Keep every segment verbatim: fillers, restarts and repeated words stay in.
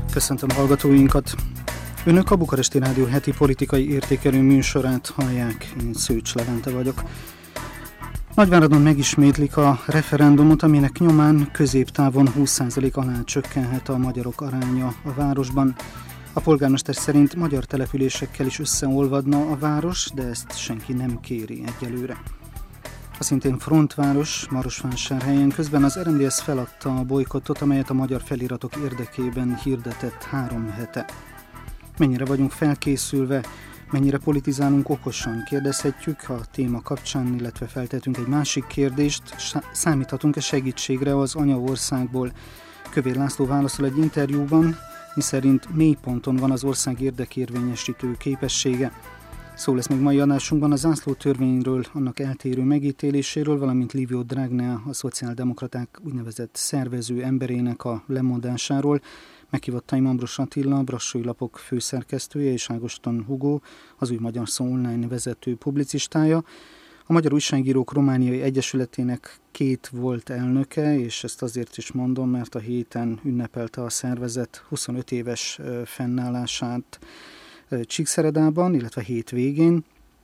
Köszöntöm hallgatóinkat! Önök a Bukaresti Rádió heti politikai értékelő műsorát hallják, én Szőcs Levente vagyok. Nagyváradon megismétlik a referendumot, aminek nyomán középtávon húsz százalék alá csökkenhet a magyarok aránya a városban. A polgármester szerint magyar településekkel is összeolvadna a város, de ezt senki nem kéri egyelőre. A szintén frontváros, Marosvásárhelyen közben az er em dé es feladta a bolykottot, amelyet a magyar feliratok érdekében hirdetett három hete. Mennyire vagyunk felkészülve, mennyire politizálunk okosan, kérdezhetjük a téma kapcsán, illetve feltettünk egy másik kérdést, számíthatunk-e segítségre az anyaországból? Kövér László válaszol egy interjúban, miszerint mélyponton van az ország érdekérvényesítő képessége. Szó lesz még mai adásunkban a zászlótörvényről, annak eltérő megítéléséről, valamint Livio Dragnea, a szociáldemokraták úgynevezett szervező emberének a lemondásáról. Meghívottaim Ambros Attila, a Brassói Lapok főszerkesztője, és Ágoston Hugo, az Új Magyar Szó online vezető publicistája. A Magyar Újságírók Romániai Egyesületének két volt elnöke, és ezt azért is mondom, mert a héten ünnepelte a szervezet huszonöt éves fennállását Csíkszeredában, illetve hétvégén.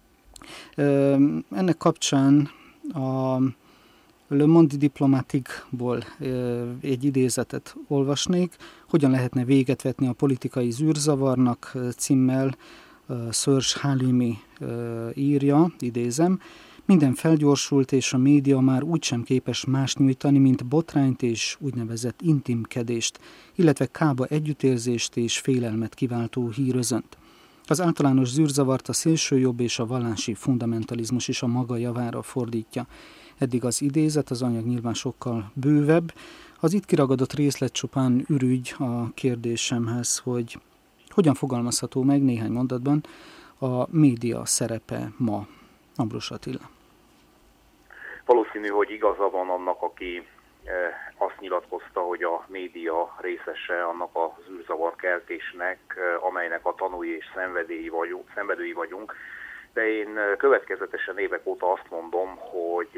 Ennek kapcsán a Le Monde Diplomatique-ból egy idézetet olvasnék. Hogyan lehetne véget vetni a politikai zűrzavarnak címmel Serge Halimi írja, idézem. Minden felgyorsult, és a média már úgysem képes más nyújtani, mint botrányt és úgynevezett intimkedést, illetve kába együttérzést és félelmet kiváltó hírözönt. Az általános zűrzavart a szélsőjobb és a vallási fundamentalizmus is a maga javára fordítja. Eddig az idézet, az anyag nyilván sokkal bővebb. Az itt kiragadott részlet csupán ürügy a kérdésemhez, hogy hogyan fogalmazható meg néhány mondatban a média szerepe ma. Ambros Attila. Valószínű, hogy igaza van annak, aki azt nyilatkozta, hogy a média részese annak a zűrzavarkeltésnek, amelynek a tanúi és szenvedői vagyunk, szenvedői vagyunk. De én következetesen évek óta azt mondom, hogy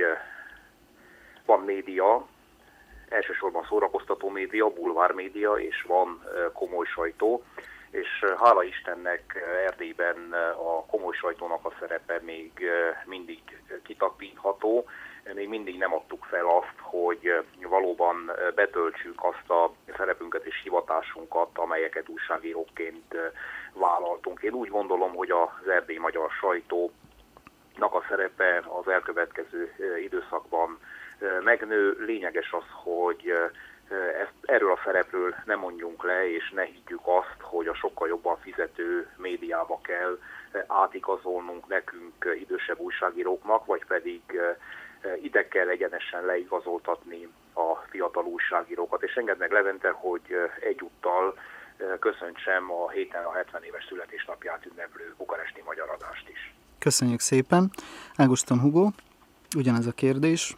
van média, elsősorban szórakoztató média, bulvár média, és van komoly sajtó, és hála Istennek Erdélyben a komoly sajtónak a szerepe még mindig kitapintható. Még mindig nem adtuk fel azt, hogy valóban betöltsük azt a szerepünket és hivatásunkat, amelyeket újságíróként vállaltunk. Én úgy gondolom, hogy az erdélyi magyar sajtónak a szerepe az elkövetkező időszakban megnő. Lényeges az, hogy ezt, erről a szerepről ne mondjunk le, és ne higgyük azt, hogy a sokkal jobban fizető médiába kell átigazolnunk nekünk, idősebb újságíróknak, vagy pedig ide kell egyenesen leigazoltatni a fiatal újságírókat. És engedd meg, Levente, hogy egyúttal köszöntsem a héten a hetven éves születésnapját ünneplő bukaresti magyar adást is. Köszönjük szépen. Ágoston Hugo, ugyanez a kérdés.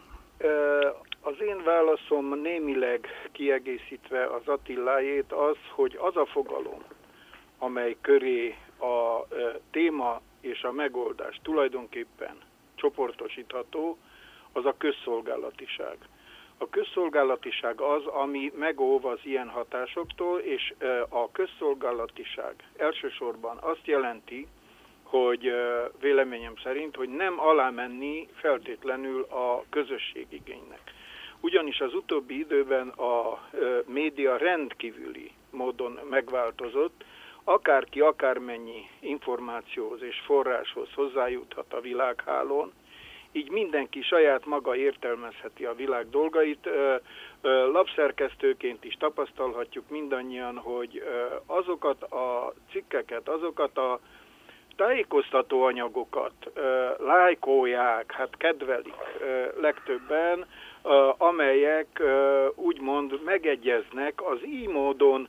Az én válaszom némileg kiegészítve az Attilájét az, hogy az a fogalom, amely köré a téma és a megoldás tulajdonképpen csoportosítható, az a közszolgálatiság. A közszolgálatiság az, ami megóv az ilyen hatásoktól, és a közszolgálatiság elsősorban azt jelenti, hogy véleményem szerint, hogy nem alámenni feltétlenül a közösségigénynek. Ugyanis az utóbbi időben a média rendkívüli módon megváltozott, akárki akármennyi információhoz és forráshoz hozzájuthat a világhálón, így mindenki saját maga értelmezheti a világ dolgait. Lapszerkesztőként is tapasztalhatjuk mindannyian, hogy azokat a cikkeket, azokat a tájékoztató anyagokat lájkolják, hát kedvelik legtöbben, amelyek úgymond megegyeznek az így módon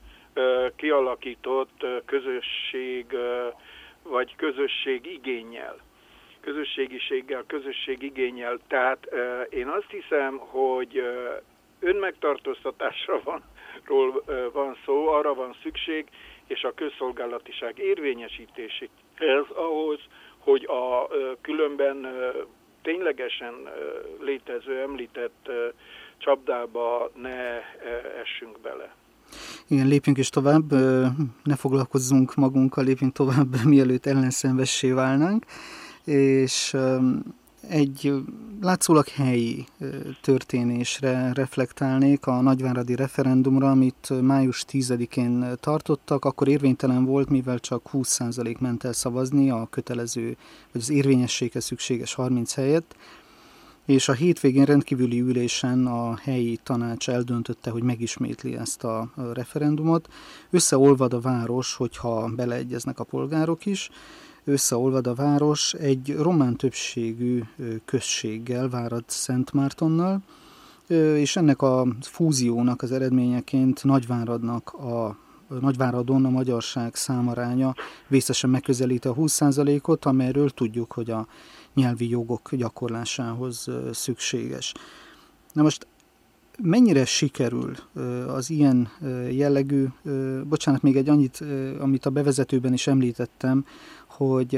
kialakított közösség vagy közösség igénnyel. Közösségiséggel, közösség igénnyel. Tehát én azt hiszem, hogy önmegtartóztatásra van, ról van szó, arra van szükség, és a közszolgálatiság érvényesítéséhez ahhoz, hogy a különben ténylegesen létező, említett csapdába ne essünk bele. Igen, lépjünk is tovább, ne foglalkozzunk magunkkal, lépjünk tovább, mielőtt ellenszenvessé válnánk, és egy látszólag helyi történésre reflektálnék, a nagyváradi referendumra, amit május tízedikén tartottak, akkor érvénytelen volt, mivel csak húsz százalék ment el szavazni a kötelező, vagy az érvényességhez szükséges harminc helyett, és a hétvégén rendkívüli ülésen a helyi tanács eldöntötte, hogy megismétli ezt a referendumot. Összeolvad a város, hogyha beleegyeznek a polgárok is, összeolvad a város egy román többségű községgel, Várad-Szentmártonnal, és ennek a fúziónak az eredményeként Nagyváradnak a Nagyváradon a magyarság számaránya vészesen megközelíti a húsz százalékot, amelyről tudjuk, hogy a nyelvi jogok gyakorlásához szükséges. Na most mennyire sikerül az ilyen jellegű, bocsánat, még egy annyit, amit a bevezetőben is említettem, hogy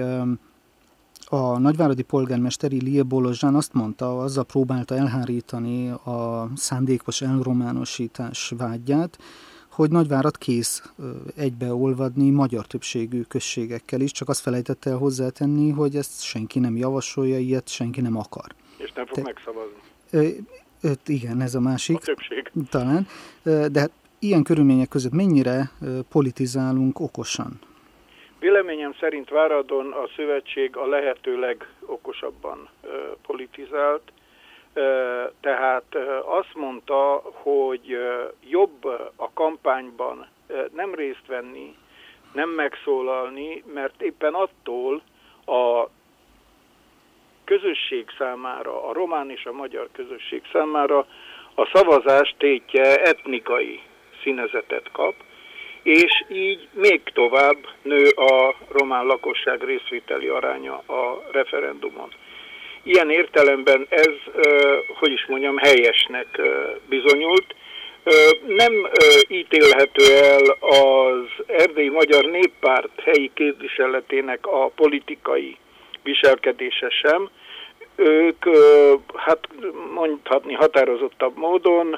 a nagyváradi polgármester Ilie Bolozsán azt mondta, azzal próbálta elhárítani a szándékos elrománosítás vágyát, hogy Nagyvárad kész egybeolvadni magyar többségű községekkel is, csak azt felejtette el hozzátenni, hogy ezt senki nem javasolja, ilyet senki nem akar. És nem fog Te, megszavazni. Ö, igen, ez a másik. A többség. Talán. De hát ilyen körülmények között mennyire politizálunk okosan? Véleményem szerint Váradon a szövetség a lehető legokosabban politizált. Tehát azt mondta, hogy jobb a kampányban nem részt venni, nem megszólalni, mert éppen attól a közösség számára, a román és a magyar közösség számára a szavazás tétje etnikai színezetet kap, és így még tovább nő a román lakosság részvételi aránya a referendumon. Ilyen értelemben ez, hogy is mondjam, helyesnek bizonyult. Nem ítélhető el az Erdélyi Magyar Néppárt helyi képviseletének a politikai viselkedése sem. Ők, hát mondhatni határozottabb módon,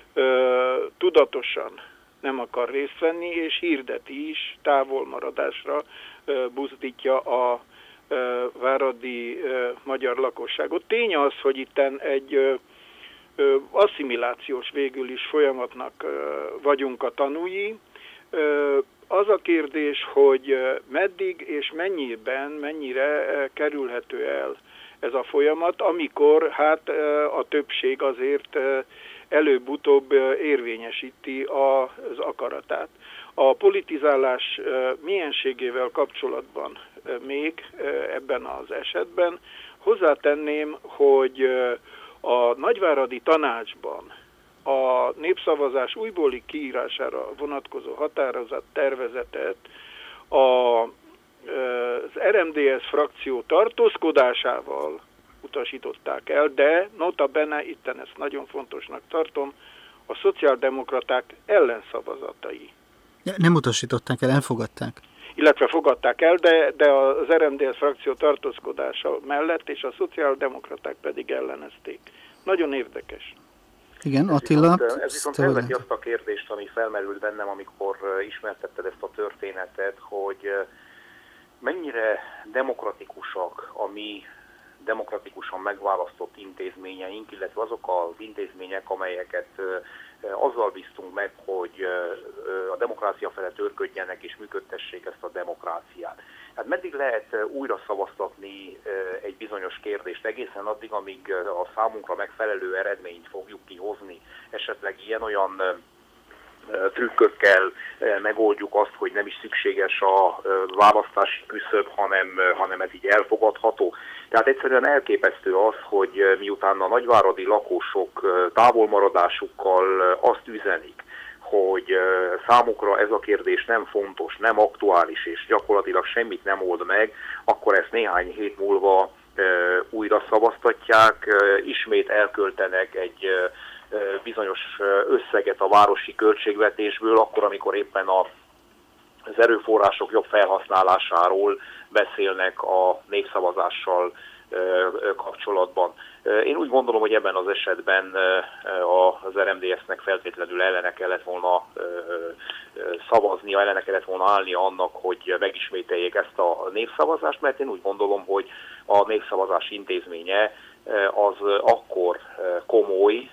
tudatosan nem akar részt venni, és hirdeti is, távolmaradásra buzdítja a váradi magyar lakosságot. Tény az, hogy itten egy asszimilációs végül is folyamatnak vagyunk a tanúi. Az a kérdés, hogy meddig és mennyiben, mennyire kerülhető el ez a folyamat, amikor hát a többség azért előbb-utóbb érvényesíti az akaratát. A politizálás mienségével kapcsolatban még ebben az esetben hozzátenném, hogy a nagyváradi tanácsban a népszavazás újbóli kiírására vonatkozó határozat tervezetet a, az er em dé es frakció tartózkodásával utasították el, de nota bene, itten ezt nagyon fontosnak tartom, a szociáldemokraták ellenszavazatai. Nem utasították el, elfogadták. Illetve fogadták el, de, de az er em dé es frakció tartózkodása mellett, és a szociáldemokraták pedig ellenezték. Nagyon érdekes. Igen, Attila. Ez viszont, ez viszont felveti azt a kérdést, ami felmerült bennem, amikor ismertetted ezt a történetet, hogy mennyire demokratikusak a mi demokratikusan megválasztott intézményeink, illetve azok az intézmények, amelyeket azzal bíztunk meg, hogy a demokrácia felé törködjenek és működtessék ezt a demokráciát. Hát meddig lehet újra szavaztatni egy bizonyos kérdést egészen addig, amíg a számunkra megfelelő eredményt fogjuk kihozni, esetleg ilyen-olyan trükkökkel megoldjuk azt, hogy nem is szükséges a választási küszöb, hanem, hanem ez így elfogadható. Tehát egyszerűen elképesztő az, hogy miután a nagyváradi lakosok távolmaradásukkal azt üzenik, hogy számukra ez a kérdés nem fontos, nem aktuális, és gyakorlatilag semmit nem old meg, akkor ezt néhány hét múlva újra szavaztatják, ismét elköltenek egy bizonyos összeget a városi költségvetésből, akkor, amikor éppen a, az erőforrások jobb felhasználásáról beszélnek a népszavazással kapcsolatban. Én úgy gondolom, hogy ebben az esetben az er em dé es-nek feltétlenül ellene kellett volna szavaznia, ellene kellett volna állnia annak, hogy megismételjék ezt a népszavazást, mert én úgy gondolom, hogy a népszavazás intézménye az akkor komoly,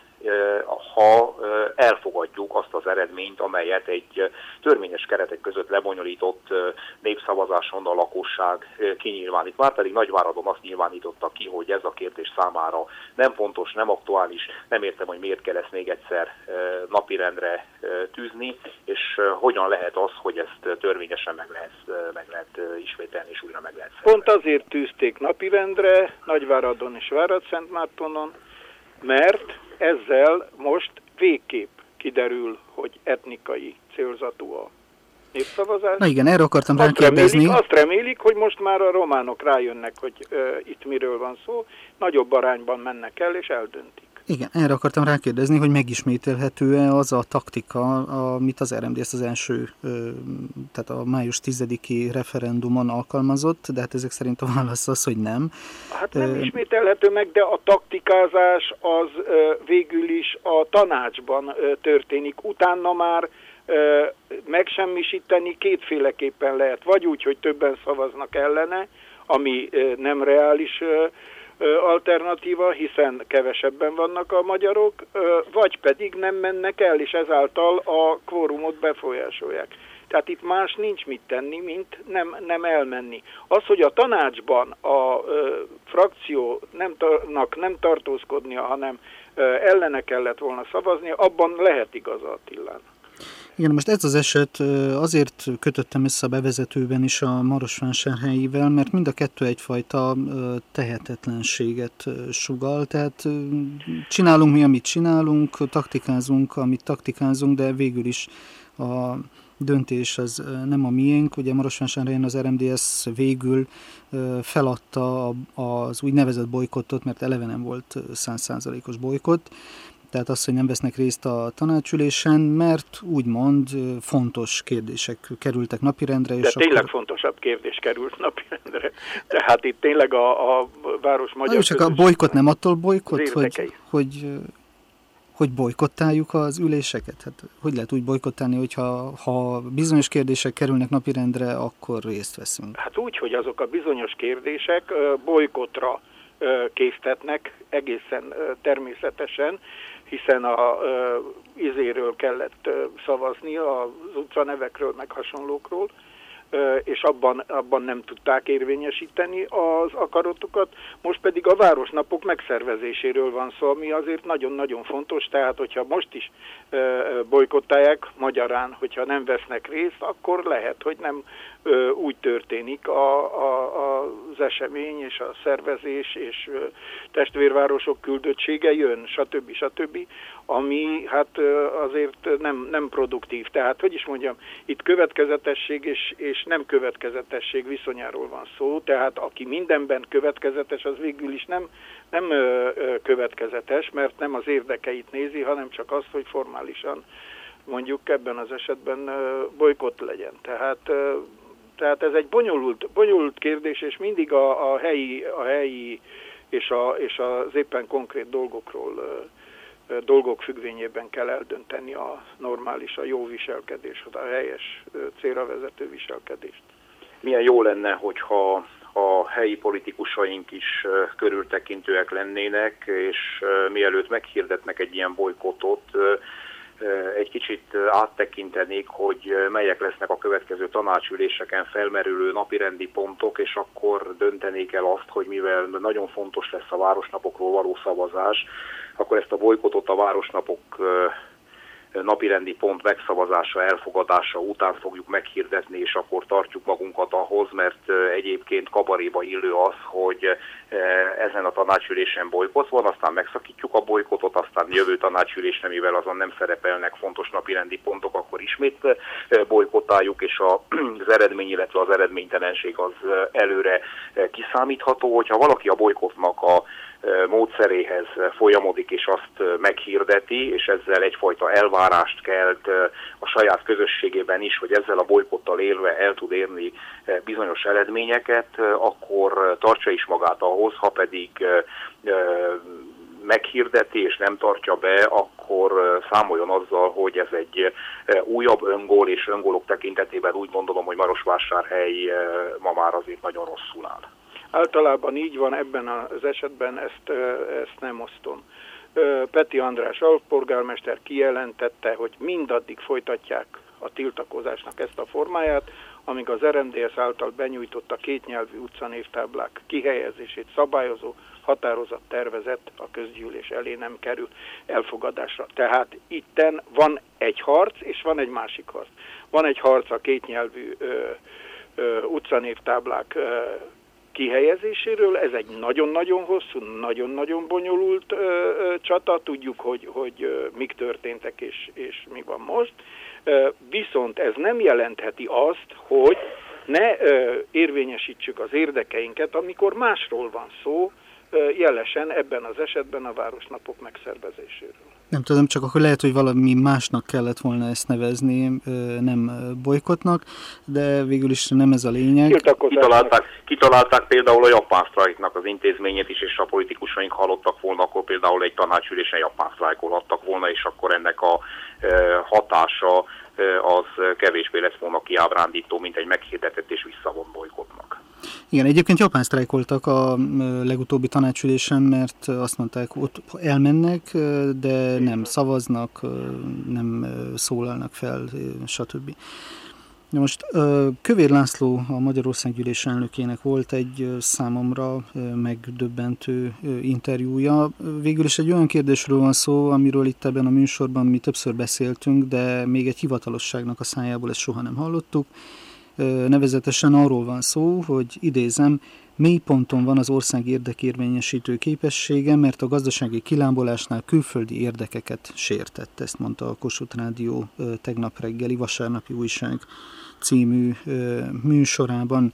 ha elfogadjuk azt az eredményt, amelyet egy törvényes keretek között lebonyolított népszavazáson a lakosság kinyilvánít. Márpedig Nagyváradon azt nyilvánította ki, hogy ez a kérdés számára nem fontos, nem aktuális, nem értem, hogy miért kell ezt még egyszer napirendre tűzni, és hogyan lehet az, hogy ezt törvényesen meg lehet, meg lehet ismételni, és újra meg lehet szervezni. Pont azért tűzték napirendre Nagyváradon és Várad-Szentmártonon, mert ezzel most végképp kiderül, hogy etnikai célzatú a népszavazás. Na igen, erre akartam azt rákérdezni. Remélik, azt remélik, hogy most már a románok rájönnek, hogy uh, itt miről van szó, nagyobb arányban mennek el és eldöntik. Igen, erre akartam rákérdezni, hogy megismételhető-e az a taktika, amit az er em dé es az első, tehát a május tizediki referendumon alkalmazott, de hát ezek szerint a válasz az, hogy nem. Hát nem uh, ismételhető meg, de a taktikázás az uh, végül is a tanácsban uh, történik. Utána már uh, megsemmisíteni kétféleképpen lehet. Vagy úgy, hogy többen szavaznak ellene, ami uh, nem reális uh, alternatíva, hiszen kevesebben vannak a magyarok, vagy pedig nem mennek el, és ezáltal a kvórumot befolyásolják. Tehát itt más nincs mit tenni, mint nem, nem elmenni. Az, hogy a tanácsban a ö, frakció nem, tar- nem tartózkodnia, hanem ö, ellene kellett volna szavazni, abban lehet igaz Attilán. Igen, most ez az eset azért kötöttem össze a bevezetőben is a Marosvásárhelyivel, mert mind a kettő egyfajta tehetetlenséget sugall, tehát csinálunk mi, amit csinálunk, taktikázunk, amit taktikázunk, de végül is a döntés az nem a miénk. Ugye Marosvásárhelyen az er em dé es végül feladta az úgynevezett bolykottot, mert eleve nem volt száz százalékos bolykott, tehát az, hogy nem vesznek részt a tanácsülésen, mert úgymond fontos kérdések kerültek napirendre. De és tényleg akkor... fontosabb kérdés került napirendre. Tehát itt tényleg a, a város magyar... Na, csak a bolykott nem attól bolykott, hogy, hogy, hogy bolykottáljuk az üléseket? Hát, hogy lehet úgy bolykottálni, hogyha ha bizonyos kérdések kerülnek napirendre, akkor részt veszünk? Hát úgy, hogy azok a bizonyos kérdések bolykottra késztetnek egészen természetesen, hiszen a uh, izéről kellett uh, szavazni, az utcanevekről, meg hasonlókról, uh, és abban, abban nem tudták érvényesíteni az akaratukat. Most pedig a városnapok megszervezéséről van szó, ami azért nagyon-nagyon fontos, tehát hogyha most is uh, bolykottálják, magyarán, hogyha nem vesznek részt, akkor lehet, hogy nem uh, úgy történik a, a, az esemény és a szervezés és uh, testvérvárosok küldöttsége jön, stb. stb., ami hát azért nem, nem produktív. Tehát, hogy is mondjam, itt következetesség és, és nem következetesség viszonyáról van szó, tehát aki mindenben következetes, az végül is nem, nem következetes, mert nem az érdekeit nézi, hanem csak azt, hogy formálisan mondjuk ebben az esetben bolykott legyen. Tehát, tehát ez egy bonyolult, bonyolult kérdés, és mindig a, a helyi, a helyi és, a, és az éppen konkrét dolgokról, dolgok függvényében kell eldönteni a normális, a jó viselkedés, a helyes célra vezető viselkedést. Milyen jó lenne, hogyha a helyi politikusaink is körültekintőek lennének, és mielőtt meghirdetnek egy ilyen bolykottot, egy kicsit áttekintenék, hogy melyek lesznek a következő tanácsüléseken felmerülő napirendi pontok, és akkor döntenék el azt, hogy mivel nagyon fontos lesz a városnapokról való szavazás, akkor ezt a bolykottot a városnapok napirendi pont megszavazása, elfogadása után fogjuk meghirdetni, és akkor tartjuk magunkat ahhoz, mert egyébként kabaréba illő az, hogy ezen a tanácsülésen bolykott van, aztán megszakítjuk a bolykottot, aztán jövő tanácsülésen, mivel azon nem szerepelnek fontos napirendi pontok, akkor ismét bolykottáljuk, és az eredmény, illetve az eredménytelenség az előre kiszámítható. Hogyha valaki a bolykottnak a módszeréhez folyamodik, és azt meghirdeti, és ezzel egyfajta elvárást kelt a saját közösségében is, hogy ezzel a bolykottal élve el tud érni bizonyos eredményeket, akkor tartsa is magát ahhoz, ha pedig meghirdeti és nem tartja be, akkor számoljon azzal, hogy ez egy újabb öngól, és öngólok tekintetében úgy gondolom, hogy Marosvásárhely ma már azért nagyon rosszul áll. Általában így van, ebben az esetben ezt, ezt nem osztom. Peti András alpolgármester kijelentette, hogy mindaddig folytatják a tiltakozásnak ezt a formáját, amíg az er em dé es által benyújtott a kétnyelvű utcanévtáblák kihelyezését szabályozó határozat tervezet a közgyűlés elé nem kerül elfogadásra. Tehát itten van egy harc, és van egy másik harc. Van egy harc a kétnyelvű ö, ö, utcanévtáblák ö, kihelyezéséről, ez egy nagyon-nagyon hosszú, nagyon-nagyon bonyolult ö, ö, csata, tudjuk, hogy, hogy ö, mik történtek és, és mi van most. Ö, viszont ez nem jelentheti azt, hogy ne ö, érvényesítsük az érdekeinket, amikor másról van szó, jelesen ebben az esetben a városnapok megszervezéséről. Nem tudom, csak akkor lehet, hogy valami másnak kellett volna ezt nevezni, nem bolykotnak, de végül is nem ez a lényeg. Kitalálták, kitalálták például a japán sztrájknak az intézményét is, és a politikusaink hallottak volna, akkor például egy tanácsülésen japán sztrájkolhattak volna, és akkor ennek a hatása az kevésbé lesz volna kiábrándító, mint egy meghirdetett és visszavont bolykottnak. Igen, egyébként japán sztrájkoltak a legutóbbi tanácsülésen, mert azt mondták, ott elmennek, de nem szavaznak, nem szólalnak fel, stb. De most Kövér László, a Magyarországgyűlés elnökének volt egy számomra megdöbbentő interjúja. Végül is egy olyan kérdésről van szó, amiről itt ebben a műsorban mi többször beszéltünk, de még egy hivatalosságnak a szájából ezt soha nem hallottuk. Nevezetesen arról van szó, hogy idézem, mélyponton van az ország érdekérvényesítő képessége, mert a gazdasági kilábalásnál külföldi érdekeket sértett. Ezt mondta a Kossuth Rádió tegnap reggeli Vasárnapi Újság című műsorában.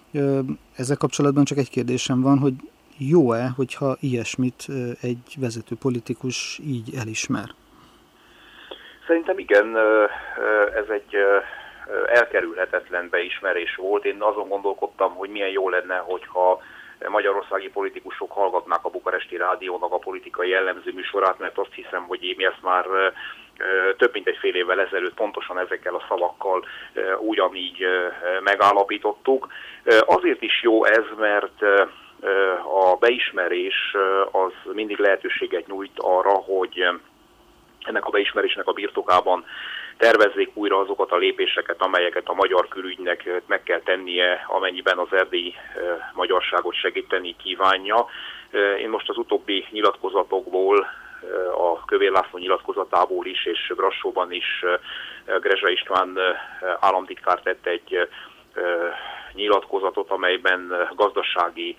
Ezzel kapcsolatban csak egy kérdésem van, hogy jó-e, hogyha ilyesmit egy vezető politikus így elismer? Szerintem igen, ez egy elkerülhetetlen beismerés volt. Én azon gondolkodtam, hogy milyen jó lenne, hogyha magyarországi politikusok hallgatnák a Bukaresti Rádiónak a politikai jellemző műsorát, mert azt hiszem, hogy mi ezt már több mint egy fél évvel ezelőtt pontosan ezekkel a szavakkal ugyanígy megállapítottuk. Azért is jó ez, mert a beismerés az mindig lehetőséget nyújt arra, hogy ennek a beismerésnek a birtokában tervezzék újra azokat a lépéseket, amelyeket a magyar külügynek meg kell tennie, amennyiben az erdélyi magyarságot segíteni kívánja. Én most az utóbbi nyilatkozatokból, a Kövér László nyilatkozatából is, és Brassóban is Grezsa István államtitkár tett egy nyilatkozatot, amelyben gazdasági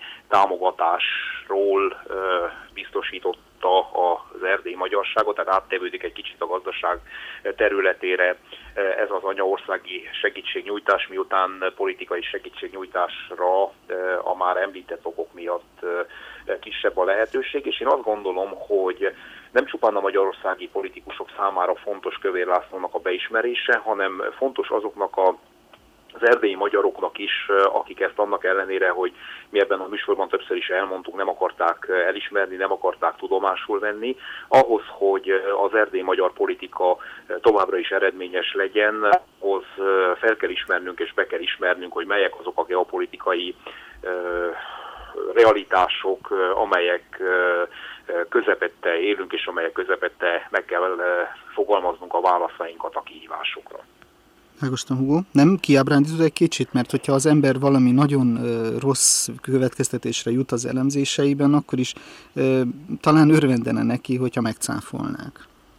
támogatásról biztosított az erdélyi magyarságot, tehát áttevődik egy kicsit a gazdaság területére ez az anyaországi segítségnyújtás, miután politikai segítségnyújtásra a már említett okok miatt kisebb a lehetőség, és én azt gondolom, hogy nem csupán a magyarországi politikusok számára fontos Kövér Lászlónak a beismerése, hanem fontos azoknak a az erdélyi magyaroknak is, akik ezt annak ellenére, hogy mi ebben a műsorban többször is elmondtuk, nem akarták elismerni, nem akarták tudomásul venni, ahhoz, hogy az erdélyi magyar politika továbbra is eredményes legyen, ahhoz fel kell ismernünk és be kell ismernünk, hogy melyek azok a geopolitikai realitások, amelyek közepette élünk, és amelyek közepette meg kell fogalmaznunk a válaszainkat a kihívásokra. Ágoston Hugo, nem kiábrándítod egy kicsit, mert hogyha az ember valami nagyon uh, rossz következtetésre jut az elemzéseiben, akkor is uh, talán örvendene neki, hogyha megcáfolnák.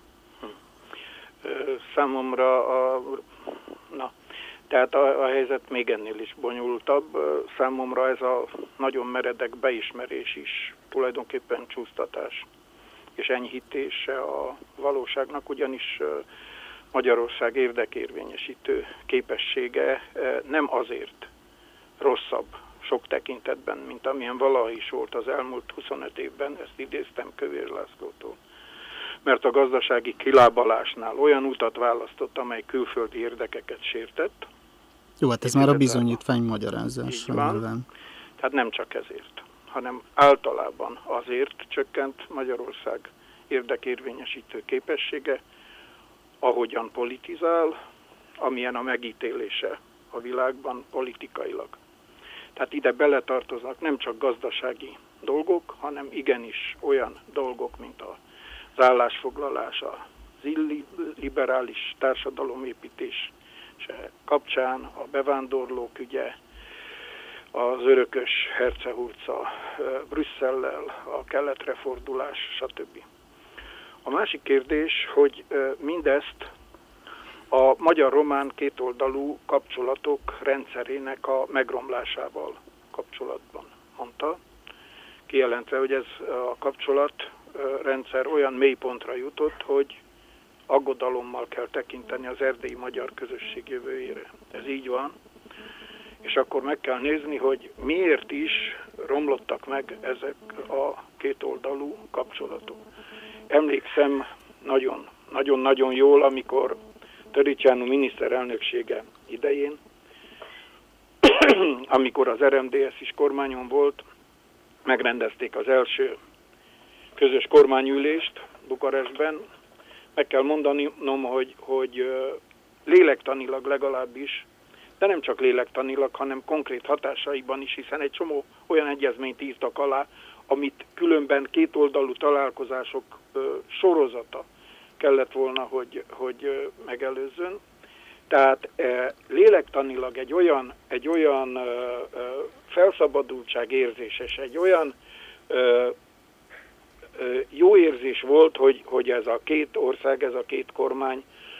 Számomra a, na, tehát a, a helyzet még ennél is bonyolultabb. Számomra ez a nagyon meredek beismerés is tulajdonképpen csúsztatás és enyhítése a valóságnak, ugyanis Magyarország érdekérvényesítő képessége nem azért rosszabb sok tekintetben, mint amilyen valaha is volt az elmúlt huszonöt évben, ezt idéztem Kövér Lászlótól. Mert a gazdasági kilábalásnál olyan utat választott, amely külföldi érdekeket sértett. Jó, hát ez már a bizonyítvány magyarázása nyilván. Tehát nem csak ezért, hanem általában azért csökkent Magyarország érdekérvényesítő képessége, ahogyan politizál, amilyen a megítélése a világban politikailag. Tehát ide beletartoznak nem csak gazdasági dolgok, hanem igenis olyan dolgok, mint az állásfoglalás, az illiberális társadalomépítés kapcsán, a bevándorlók ügye, az örökös hercehurca Brüsszellel, a keletre fordulás, stb. A másik kérdés, hogy mindezt a magyar-román kétoldalú kapcsolatok rendszerének a megromlásával kapcsolatban mondta, kijelentve, hogy ez a kapcsolatrendszer olyan mélypontra jutott, hogy aggodalommal kell tekinteni az erdélyi magyar közösség jövőjére. Ez így van, és akkor meg kell nézni, hogy miért is romlottak meg ezek a kétoldalú kapcsolatok. Emlékszem nagyon, nagyon-nagyon jól, amikor Töricsánu miniszterelnöksége idején, amikor az er em dé es is kormányon volt, megrendezték az első közös kormányülést Bukarestben. Meg kell mondanom, hogy, hogy lélektanilag legalábbis, de nem csak lélektanilag, hanem konkrét hatásaiban is, hiszen egy csomó olyan egyezményt írtak alá, amit különben kétoldalú találkozások sorozata kellett volna, hogy, hogy megelőzzön. Tehát lélektanilag egy olyan, egy olyan felszabadultság érzéses, egy olyan jó érzés volt, hogy, hogy ez a két ország, ez a két kormány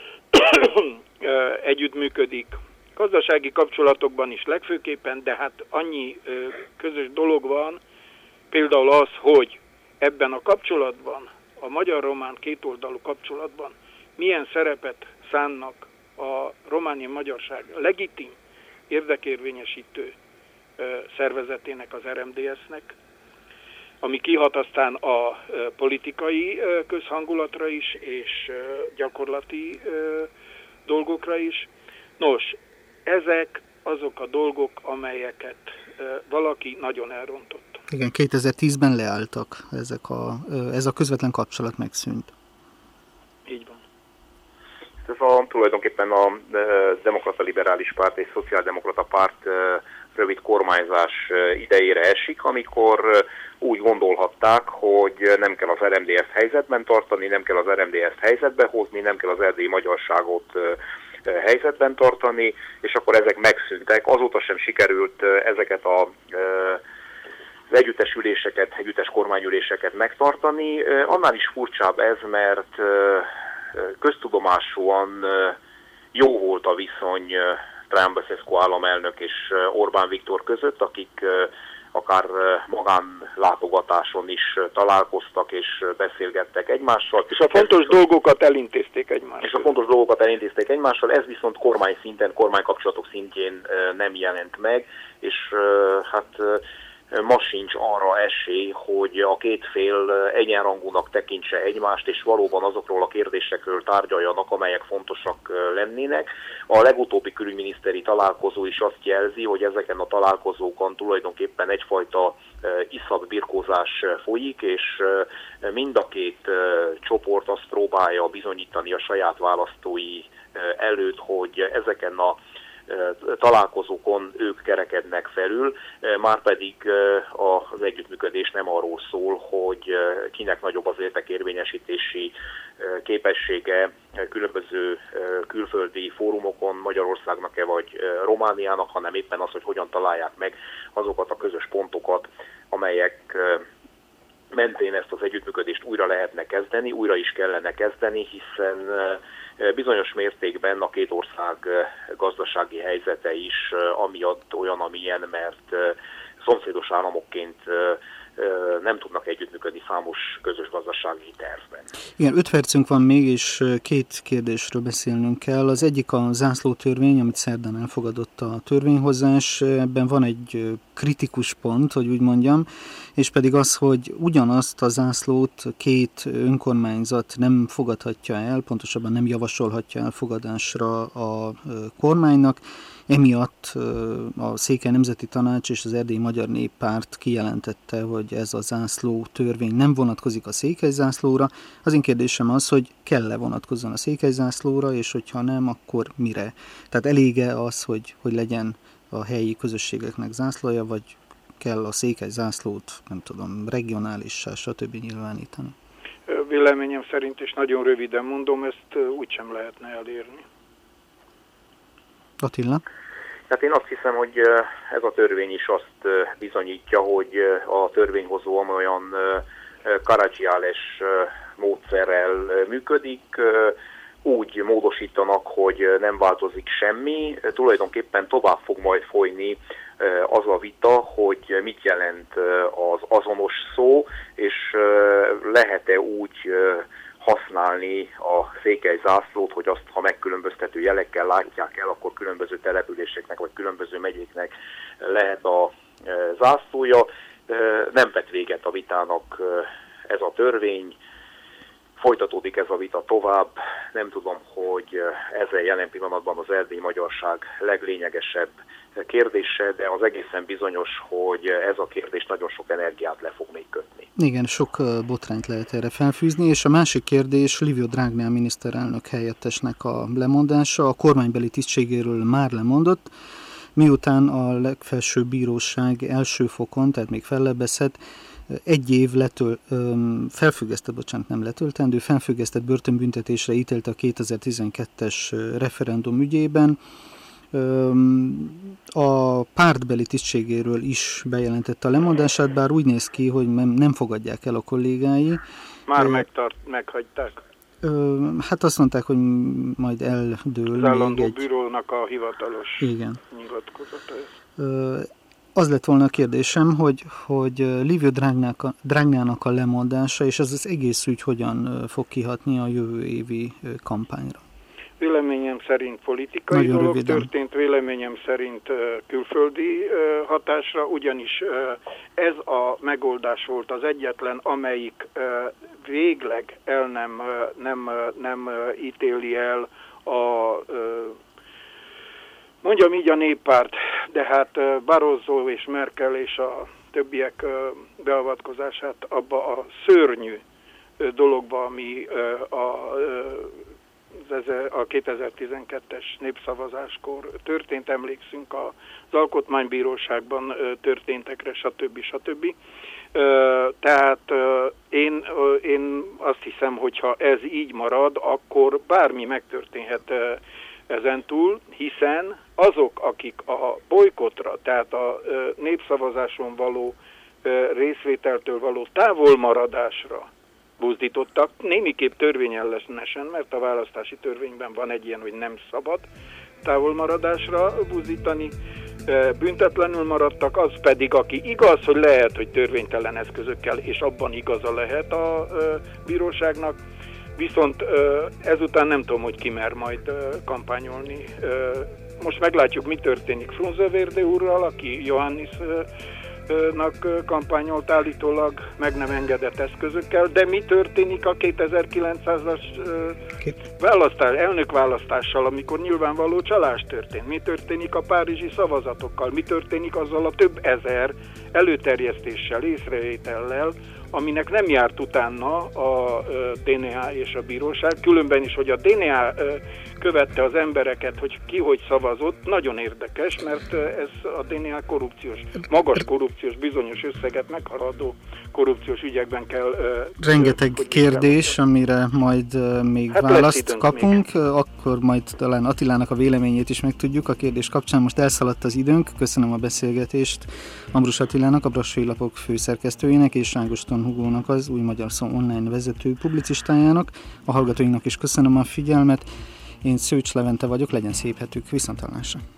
együttműködik. Gazdasági kapcsolatokban is legfőképpen, de hát annyi közös dolog van, például az, hogy ebben a kapcsolatban, a magyar-román kétoldalú kapcsolatban milyen szerepet szánnak a romániai magyarság legitim érdekérvényesítő szervezetének, az er em dé es-nek, ami kihat aztán a politikai közhangulatra is, és gyakorlati dolgokra is. Nos, ezek azok a dolgok, amelyeket valaki nagyon elrontott. Igen, kétezer-tízben leálltak ezek a, ez a közvetlen kapcsolat megszűnt. Így van. Ez a, tulajdonképpen a Demokrata Liberális Párt és Szociáldemokrata Párt rövid kormányzás idejére esik, amikor úgy gondolhatták, hogy nem kell az er em dé es-t helyzetben tartani, nem kell az er em dé es-t helyzetbe hozni, nem kell az erdélyi magyarságot helyzetben tartani, és akkor ezek megszűntek. Azóta sem sikerült ezeket a az együttesüléseket, együttes kormányüléseket megtartani. Annál is furcsább ez, mert köztudomásúan jó volt a viszony Traian Băsescu államelnök és Orbán Viktor között, akik akár magánlátogatáson is találkoztak és beszélgettek egymással. És a fontos ez dolgokat elintézték egymással. És a fontos dolgokat elintézték egymással, ez viszont kormány szinten, kormánykapcsolatok szintjén nem jelent meg, és hát ma sincs arra esély, hogy a két fél egyenrangúnak tekintse egymást, és valóban azokról a kérdésekről tárgyaljanak, amelyek fontosak lennének. A legutóbbi külügyminiszteri találkozó is azt jelzi, hogy ezeken a találkozókon tulajdonképpen egyfajta iszapbirkózás folyik, és mind a két csoport azt próbálja bizonyítani a saját választói előtt, hogy ezeken a találkozókon ők kerekednek felül, márpedig az együttműködés nem arról szól, hogy kinek nagyobb az érdekérvényesítési képessége különböző külföldi fórumokon, Magyarországnak-e vagy Romániának, hanem éppen az, hogy hogyan találják meg azokat a közös pontokat, amelyek mentén ezt az együttműködést újra lehetne kezdeni, újra is kellene kezdeni, hiszen bizonyos mértékben a két ország gazdasági helyzete is amiatt olyan, amilyen, mert szomszédos államokként nem tudnak együttműködni számos közös gazdasági tervben. Igen, öt percünk van még, és két kérdésről beszélnünk kell. Az egyik a zászlótörvény, amit szerdán elfogadott a törvényhozás. Ebben van egy kritikus pont, hogy úgy mondjam, és pedig az, hogy ugyanazt a zászlót két önkormányzat nem fogadhatja el, pontosabban nem javasolhatja elfogadásra a kormánynak. Emiatt a Székely Nemzeti Tanács és az Erdélyi Magyar Néppárt kijelentette, hogy ez a zászló törvény nem vonatkozik a székely zászlóra. Az én kérdésem az, hogy kell-e vonatkozzon a székely zászlóra, és hogyha nem, akkor mire? Tehát elég-e az, hogy, hogy legyen a helyi közösségeknek zászlója, vagy kell a székely zászlót, nem tudom, regionálissá, stb. Nyilvánítani? Véleményem szerint, és nagyon röviden mondom, ezt úgysem lehetne elérni. Attila? Hát én azt hiszem, hogy ez a törvény is azt bizonyítja, hogy a törvényhozó olyan karadzsiáles módszerrel működik, úgy módosítanak, hogy nem változik semmi, tulajdonképpen tovább fog majd folyni az a vita, hogy mit jelent az azonos szó, és lehet-e úgy használni a székely zászlót, hogy azt, ha megkülönböztető jelekkel látják el, akkor különböző településeknek vagy különböző megyéknek lehet a zászlója. Nem vett véget a vitának ez a törvény, folytatódik ez a vita tovább. Nem tudom, hogy ezzel jelen pillanatban az erdélyi magyarság leglényegesebb kérdése, de az egészen bizonyos, hogy ez a kérdés nagyon sok energiát le fog még kötni. Igen, sok botrányt lehet erre felfűzni, és a másik kérdés Livio Dragnea miniszterelnök helyettesnek a lemondása. A kormánybeli tisztségéről már lemondott, miután a legfelsőbb bíróság első fokon, tehát még fellebbezhet, egy év letöl, felfüggesztett, bocsánat, nem letöltendő, felfüggesztett börtönbüntetésre ítélte a kétezer-tizenkettes referendum ügyében. A pártbeli tisztségéről is bejelentette a lemondását, bár úgy néz ki, hogy nem fogadják el a kollégái. Már megtart, meghagyták. Hát azt mondták, hogy majd eldől. Az állandó bűrónak a hivatalos igen. nyilatkozata. Az lett volna a kérdésem, hogy, hogy Livio Dragneának a lemondása, és ez az egész ügy hogyan fog kihatni a jövő évi kampányra? Véleményem szerint politikai Nagyon dolog röviden. történt, véleményem szerint külföldi hatásra, ugyanis ez a megoldás volt az egyetlen, amelyik végleg el nem, nem, nem ítéli el a, mondjam így, a néppárt, de hát Barroso és Merkel és a többiek beavatkozását abba a szörnyű dologba, ami a a kétezer-tizenkettes népszavazáskor történt, emlékszünk az Alkotmánybíróságban történtekre, stb. stb. Tehát én, én azt hiszem, hogy ha ez így marad, akkor bármi megtörténhet ezentúl, hiszen azok, akik a bolykottra, tehát a népszavazáson való részvételtől való távolmaradásra buzdítottak, némiképp törvényellenesen, mert a választási törvényben van egy ilyen, hogy nem szabad távolmaradásra buzdítani, büntetlenül maradtak, az pedig, aki igaz, hogy lehet, hogy törvénytelen eszközökkel, és abban igaza lehet a bíróságnak, viszont ezután nem tudom, hogy ki mer majd kampányolni. Most meglátjuk, mi történik Frunze Vérde úrral, aki Johannis nak kampányolt állítólag meg nem engedett eszközökkel, de mi történik a kétezer-kilencszázas választás, elnökválasztással, amikor nyilvánvaló csalás történt? Mi történik a párizsi szavazatokkal? Mi történik azzal a több ezer előterjesztéssel, észrevétellel, aminek nem járt utána a dé en á és a bíróság, különben is, hogy a dé en á követte az embereket, hogy ki hogy szavazott, nagyon érdekes, mert ez a dé en á korrupciós, magas korrupciós, bizonyos összeget meghaladó korrupciós ügyekben kell... Rengeteg kérdés, amire majd még hát választ kapunk, még. Akkor majd talán Attilának a véleményét is megtudjuk a kérdés kapcsán. Most elszaladt az időnk, köszönöm a beszélgetést Ambrus Attilának, a Brassói Lapok főszerkesztőjének, és Ágoston Hugónak, az Új Magyar Szó online vezető publicistájának. A hallgatóinknak is köszönöm a figyelmet. Én Szőcs Levente vagyok, legyen szép hetük, viszonthallásra.